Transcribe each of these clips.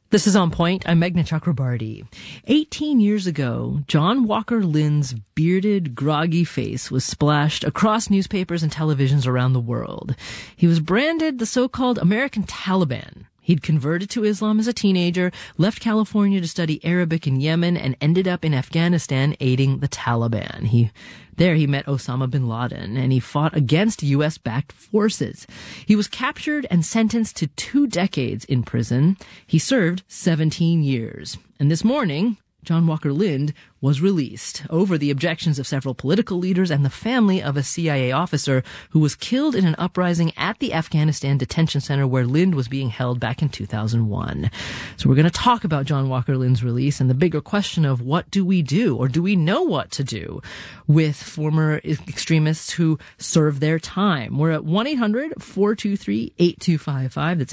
This is On Point. I'm Meghna Chakrabarti. 18 years ago, John Walker Lind's bearded, groggy face was splashed across newspapers and televisions around the world. He was branded the so-called American Taliban. He'd converted to Islam as a teenager, left California to study Arabic in Yemen, and ended up in Afghanistan aiding the Taliban. There he met Osama bin Laden, and he fought against U.S.-backed forces. He was captured and sentenced to 2 decades in prison. He served 17 years. And this morning, John Walker Lind was released over the objections of several political leaders and the family of a CIA officer who was killed in an uprising at the Afghanistan detention center where Lind was being held back in 2001. So we're going to talk about John Walker Lind's release and the bigger question of what do we do, or do we know what to do with former extremists who serve their time? We're at 1-800-423-8255. That's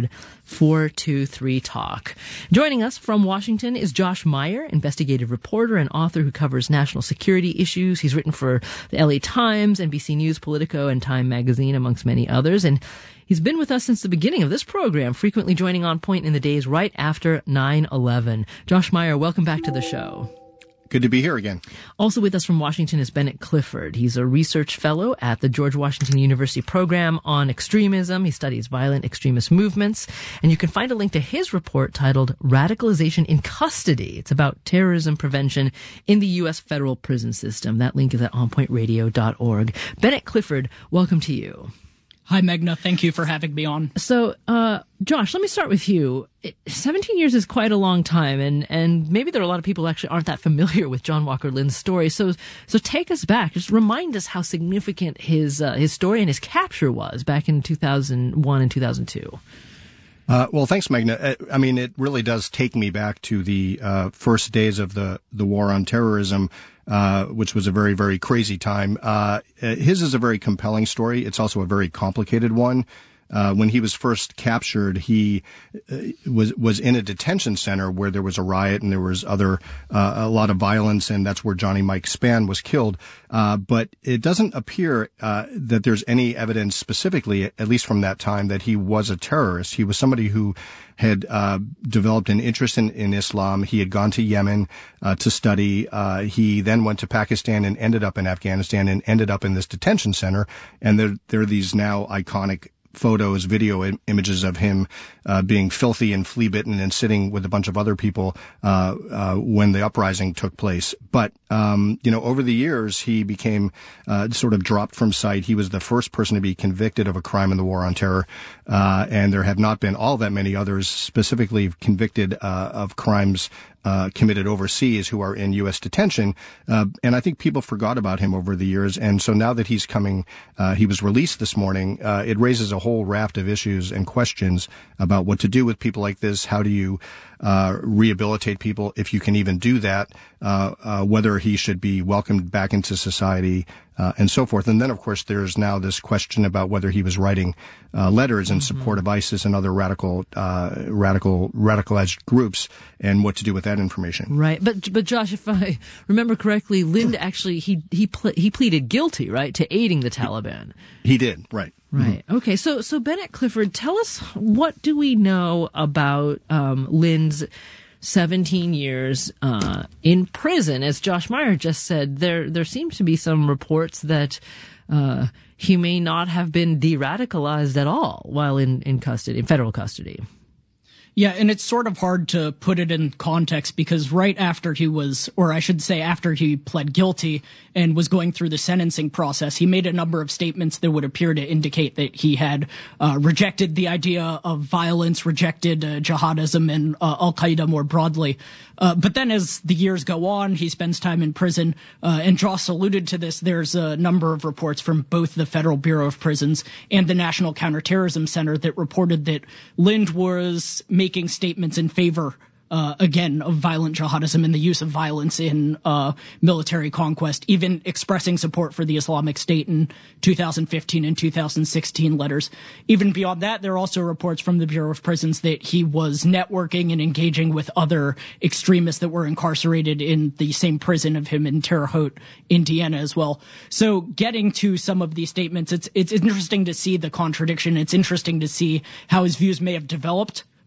800-423-TALK. Joining us from Washington is Josh Meyer, investigative reporter and author who covers national security issues. He's written for the LA Times, NBC News, Politico, and Time Magazine, amongst many others. And he's been with us since the beginning of this program, frequently joining On Point in the days right after 9/11. Josh Meyer, welcome back to the show. Good to be here again. Also with us from Washington is Bennett Clifford. He's a research fellow at the George Washington University Program on Extremism. He studies violent extremist movements. And you can find a link to his report titled Radicalization in Custody. It's about terrorism prevention in the U.S. federal prison system. That link is at onpointradio.org. Bennett Clifford, welcome to you. Hi, Meghna. Thank you for having me on. So, Josh, let me start with you. 17 years is quite a long time, and maybe there are a lot of people who actually aren't that familiar with John Walker Lind's story. So take us back. Just remind us how significant his story and his capture was back in 2001 and 2002. Well, thanks, Meghna. I mean, it really does take me back to the first days of the war on terrorism, which was a very, very crazy time. His is a very compelling story. It's also a very complicated one. When he was first captured, he was in a detention center where there was a riot and there was a lot of violence, and that's where Johnny Mike Spann was killed. But it doesn't appear that there's any evidence specifically, at least from that time, that he was a terrorist. He was somebody who had developed an interest in Islam. He had gone to Yemen to study. He then went to Pakistan and ended up in Afghanistan and ended up in this detention center. And there are these now iconic photos, video images of him being filthy and flea-bitten and sitting with a bunch of other people when the uprising took place. But over the years, he became sort of dropped from sight. He was the first person to be convicted of a crime in the war on terror, and there have not been all that many others specifically convicted of crimes committed overseas who are in U.S. detention. And I think people forgot about him over the years. And so now that he was released this morning, it raises a whole raft of issues and questions about what to do with people like this. How do you rehabilitate people, if you can even do that, whether he should be welcomed back into society, and so forth. And then, of course, there's now this question about whether he was writing letters in support of ISIS and other radicalized groups, and what to do with that information. Right, but Josh, if I remember correctly, Lind actually he pleaded guilty, right, to aiding the Taliban. He did, right. Right. Mm-hmm. Okay. So Bennett Clifford, tell us, what do we know about Lind's 17 years in prison? As Josh Meyer just said, there seems to be some reports that he may not have been de-radicalized at all while in custody, in federal custody. Yeah, and it's sort of hard to put it in context because right after after he pled guilty and was going through the sentencing process, he made a number of statements that would appear to indicate that he had rejected the idea of violence, rejected jihadism and Al-Qaeda more broadly. But then as the years go on, he spends time in prison. And Joss alluded to this. There's a number of reports from both the Federal Bureau of Prisons and the National Counterterrorism Center that reported that Lind was making statements in favor again, of violent jihadism and the use of violence in military conquest, even expressing support for the Islamic State in 2015 and 2016 letters. Even beyond that, there are also reports from the Bureau of Prisons that he was networking and engaging with other extremists that were incarcerated in the same prison of him in Terre Haute, Indiana as well. So getting to some of these statements, it's interesting to see the contradiction. It's interesting to see how his views may have developed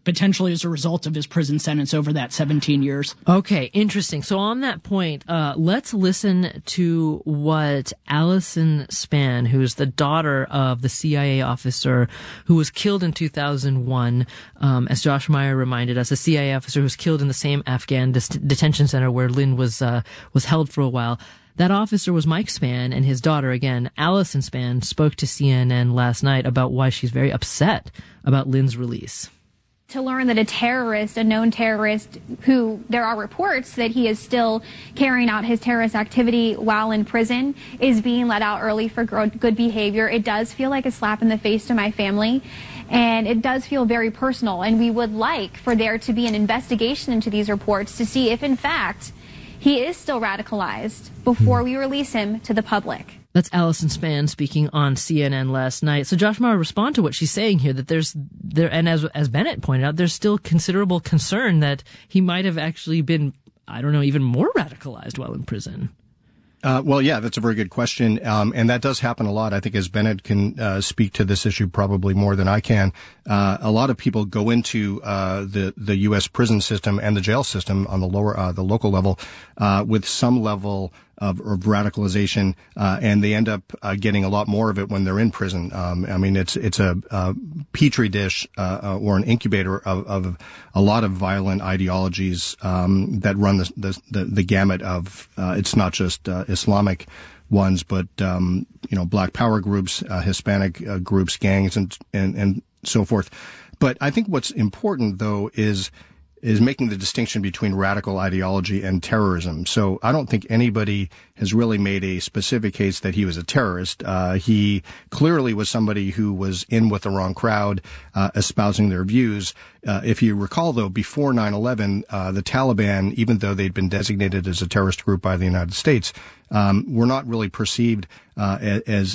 potentially as a result of his prison sentence over that 17 years. Okay, interesting. So on that point, let's listen to what Allison Spann, who's the daughter of the CIA officer who was killed in 2001, as Josh Meyer reminded us, a CIA officer who was killed in the same Afghan detention center where Lynn was held for a while. That officer was Mike Spann, and his daughter, again, Allison Spann, spoke to CNN last night about why she's very upset about Lynn's release. To learn that a known terrorist, who there are reports that he is still carrying out his terrorist activity while in prison, is being let out early for good behavior, it does feel like a slap in the face to my family. And it does feel very personal. And we would like for there to be an investigation into these reports to see if, in fact, he is still radicalized before we release him to the public. That's Allison Spann speaking on CNN last night. So Josh Meyer, respond to what she's saying here, that and as Bennett pointed out, there's still considerable concern that he might have actually been, I don't know, even more radicalized while in prison. Well, yeah, that's a very good question. And that does happen a lot. I think as Bennett can speak to this issue probably more than I can, a lot of people go into the U.S. prison system and the jail system on the local level with some level of radicalization, and they end up getting a lot more of it when they're in prison. I mean, it's a petri dish or an incubator of a lot of violent ideologies that run the gamut of. It's not just Islamic ones, but Black Power groups, Hispanic groups, gangs, and so forth. But I think what's important, though, is making the distinction between radical ideology and terrorism. So I don't think anybody has really made a specific case that he was a terrorist. He clearly was somebody who was in with the wrong crowd, espousing their views. If you recall, though, before 9/11, the Taliban, even though they'd been designated as a terrorist group by the United States, were not really perceived as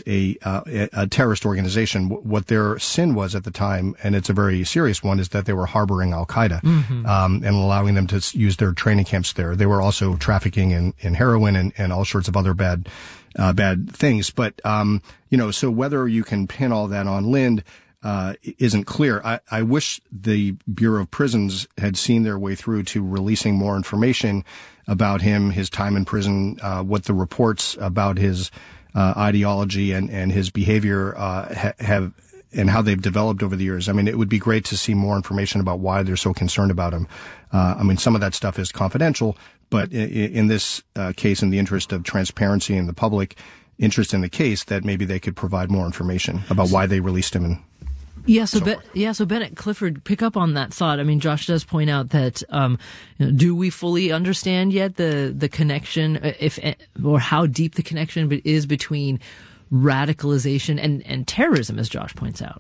a terrorist organization. What their sin was at the time, and it's a very serious one, is that they were harboring Al-Qaeda and allowing them to use their training camps there. They were also trafficking in heroin and all sorts of other bad things. But so whether you can pin all that on Lynn isn't clear. I wish the Bureau of Prisons had seen their way through to releasing more information about him, his time in prison, what the reports about his ideology and his behavior have, and how they've developed over the years. I mean, it would be great to see more information about why they're so concerned about him. I mean, some of that stuff is confidential, but in this case, in the interest of transparency and the public interest in the case, that maybe they could provide more information about why they released him. So Bennett, Clifford, pick up on that thought. I mean, Josh does point out that do we fully understand yet the connection, or how deep the connection is between radicalization and terrorism, as Josh points out?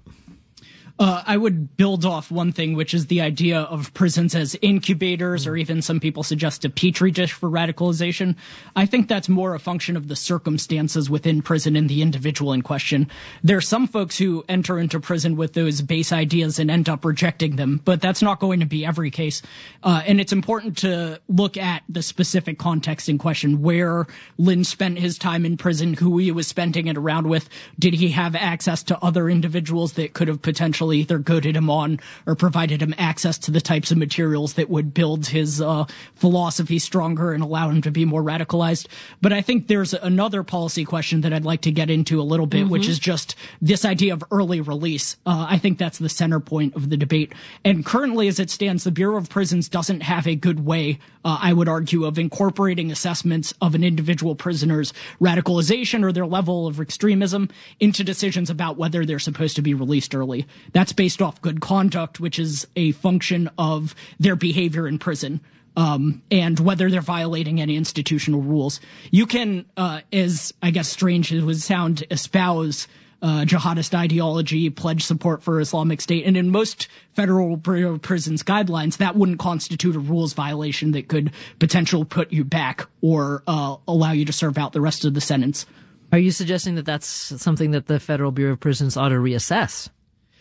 I would build off one thing, which is the idea of prisons as incubators, or even some people suggest a petri dish for radicalization. I think that's more a function of the circumstances within prison and the individual in question. There are some folks who enter into prison with those base ideas and end up rejecting them, but that's not going to be every case. And it's important to look at the specific context in question, where Lynn spent his time in prison, who he was spending it around with. Did he have access to other individuals that could have potentially either goaded him on or provided him access to the types of materials that would build his philosophy stronger and allow him to be more radicalized? But I think there's another policy question that I'd like to get into a little bit, which is just this idea of early release. I think that's the center point of the debate. And currently, as it stands, the Bureau of Prisons doesn't have a good way, I would argue, of incorporating assessments of an individual prisoner's radicalization or their level of extremism into decisions about whether they're supposed to be released early. That's based off good conduct, which is a function of their behavior in prison, and whether they're violating any institutional rules. You can, as I guess strange as it would sound, espouse jihadist ideology, pledge support for Islamic State, and in most federal Bureau of Prisons guidelines, that wouldn't constitute a rules violation that could potentially put you back or allow you to serve out the rest of the sentence. Are you suggesting that that's something that the Federal Bureau of Prisons ought to reassess?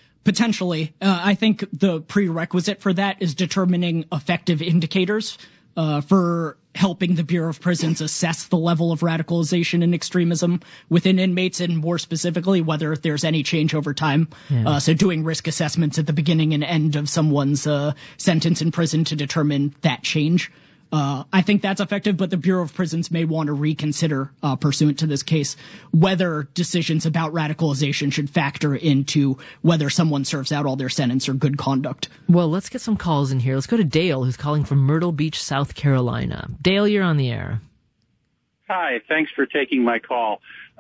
Potentially. I think the prerequisite for that is determining effective indicators. for helping the Bureau of Prisons assess the level of radicalization and extremism within inmates, and more specifically, whether there's any change over time. Yeah. So doing risk assessments at the beginning and end of someone's sentence in prison to determine that change. I think that's effective, but the Bureau of Prisons may want to reconsider, pursuant to this case, whether decisions about radicalization should factor into whether someone serves out all their sentence or good conduct. Well, let's get some calls in here. Let's go to Dale, who's calling from Myrtle Beach, South Carolina. Dale, you're on the air. Hi, thanks for taking my call.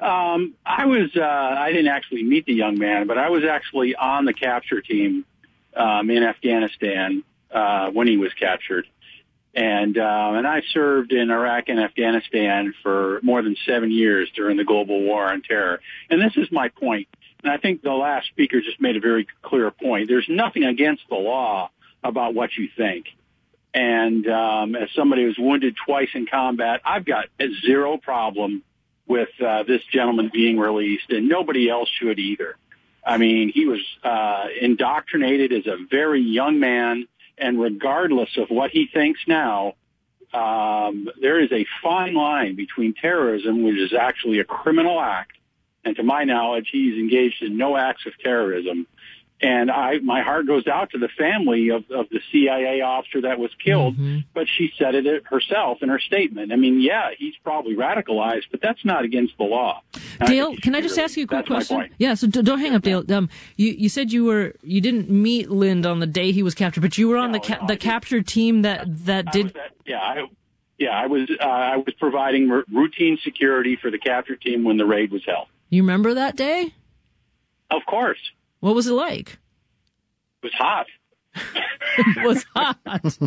I didn't actually meet the young man, but I was actually on the capture team in Afghanistan when he was captured. And I served in Iraq and Afghanistan for more than 7 years during the global war on terror. And this is my point. And I think the last speaker just made a very clear point. There's nothing against the law about what you think. And as somebody who's wounded twice in combat, I've got zero problem with this gentleman being released, and nobody else should either. I mean, he was indoctrinated as a very young man. And regardless of what he thinks now, there is a fine line between terrorism, which is actually a criminal act, and to my knowledge, he's engaged in no acts of terrorism. And my heart goes out to the family of the CIA officer that was killed, but she said it herself in her statement. I mean, yeah, he's probably radicalized, but that's not against the law. Dale, can I just ask you a quick question? Yeah, so don't hang up, Dale. You said you didn't meet Lind on the day he was captured, but you were on the capture team that did. I was providing routine security for the capture team when the raid was held. You remember that day? Of course. What was it like? It was hot. It was hot.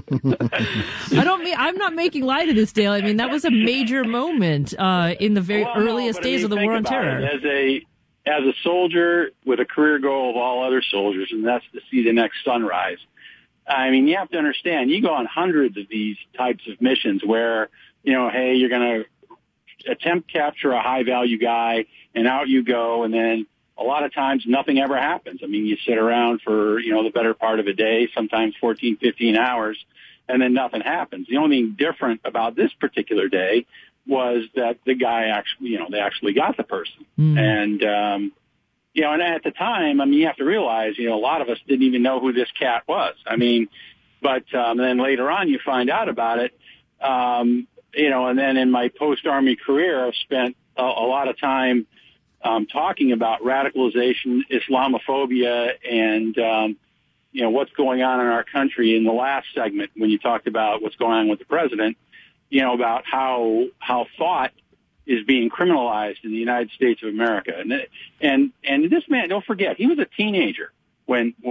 I'm not making light of this, Dale. I mean, that was a major moment in the very earliest days of the war on terror. As a soldier with a career goal of all other soldiers, and that's to see the next sunrise. I mean, you have to understand, you go on hundreds of these types of missions where, hey, you're going to attempt capture a high-value guy, and out you go, and then a lot of times nothing ever happens. I mean, you sit around for, the better part of a day, sometimes 14, 15 hours, and then nothing happens. The only thing different about this particular day was that the guy actually, they actually got the person. And, and at the time, I mean, you have to realize, a lot of us didn't even know who this cat was. I mean, but then later on you find out about it, and then in my post-Army career, I've spent a lot of time talking about radicalization, Islamophobia, and, what's going on in our country. In the last segment, when you talked about what's going on with the president, about how thought is being criminalized in the United States of America. And this man, don't forget, he was a teenager when he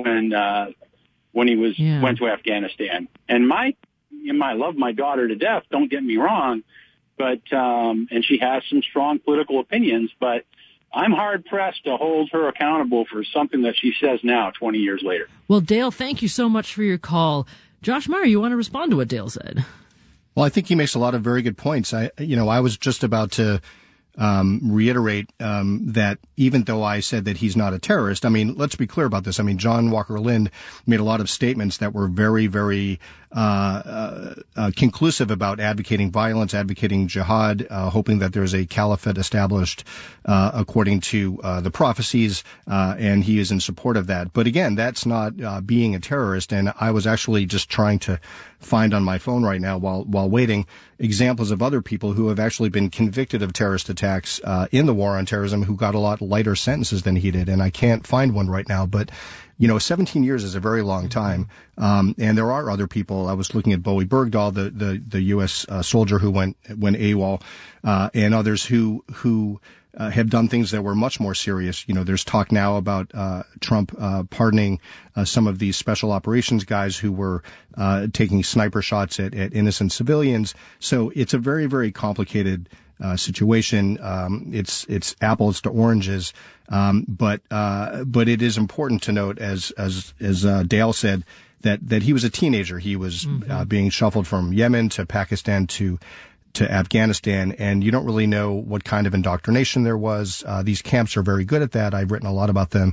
went to Afghanistan. And I love my daughter to death, don't get me wrong, but, and she has some strong political opinions, but I'm hard-pressed to hold her accountable for something that she says now, 20 years later. Well, Dale, thank you so much for your call. Josh Meyer, you want to respond to what Dale said? Well, I think he makes a lot of very good points. I was just about to reiterate that even though I said that he's not a terrorist, I mean, let's be clear about this. I mean, John Walker Lind made a lot of statements that were very, very conclusive about advocating violence, advocating jihad, hoping that there's a caliphate established according to the prophecies, and he is in support of that. But again, that's not being a terrorist. And I was actually just trying to find on my phone right now while waiting examples of other people who have actually been convicted of terrorist attacks in the war on terrorism who got a lot lighter sentences than he did. And I can't find one right now, but 17 years is a very long time. And there are other people. I was looking at Bowie Bergdahl, the U.S. Soldier who went AWOL, and others who have done things that were much more serious. There's talk now about Trump pardoning some of these special operations guys who were taking sniper shots at innocent civilians. So it's a very, very complicated situation. It's apples to oranges. But it is important to note, as Dale said, that he was a teenager. He was being shuffled from Yemen to Pakistan to to Afghanistan, and you don't really know what kind of indoctrination there was. These camps are very good at that. I've written a lot about them.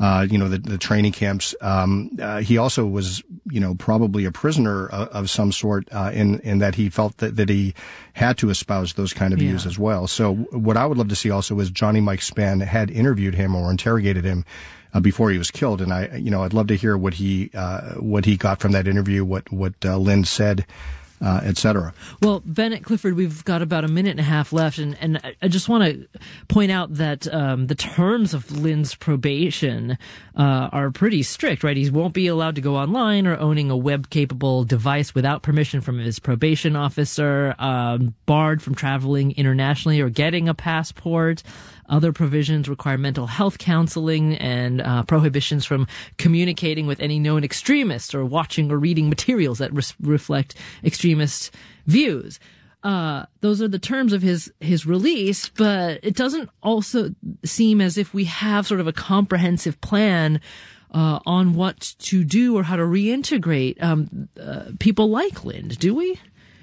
The training camps. He also was, probably a prisoner of some sort, in that he felt that he had to espouse those kind of views as well. So what I would love to see also is Johnny Mike Spann had interviewed him or interrogated him before he was killed, and I'd love to hear what he got from that interview, what Lynn said, etc. Well, Bennett Clifford, we've got about a minute and a half left, and I just want to point out that the terms of Lynn's probation are pretty strict, right? He won't be allowed to go online or owning a web-capable device without permission from his probation officer, barred from traveling internationally or getting a passport. Other provisions require mental health counseling and prohibitions from communicating with any known extremists or watching or reading materials that reflect extremist views. Those are the terms of his release, but it doesn't also seem as if we have sort of a comprehensive plan on what to do or how to reintegrate people like Lynn, do we?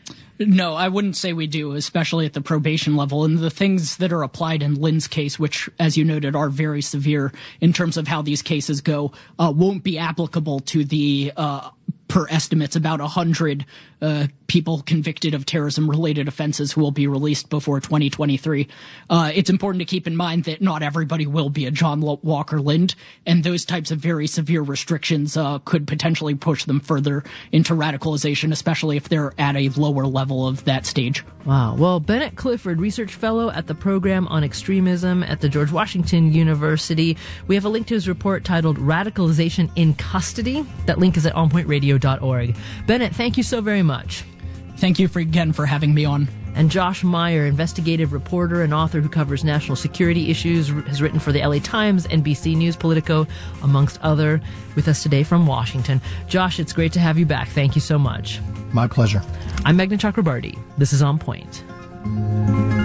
No, I wouldn't say we do, especially at the probation level. And the things that are applied in Lynn's case, which, as you noted, are very severe in terms of how these cases go, won't be applicable to the per estimates, about 100 people convicted of terrorism-related offenses who will be released before 2023. It's important to keep in mind that not everybody will be a John Walker Lindh, and those types of very severe restrictions could potentially push them further into radicalization, especially if they're at a lower level of that stage. Wow. Well, Bennett Clifford, research fellow at the Program on Extremism at the George Washington University. We have a link to his report titled Radicalization in Custody. That link is at onpointradio.org. Bennett, thank you so very much. Thank you again for having me on. And Josh Meyer, investigative reporter and author who covers national security issues, has written for the LA Times, NBC News, Politico, amongst other, with us today from Washington. Josh, it's great to have you back. Thank you so much. My pleasure. I'm Meghna Chakrabarty. This is On Point.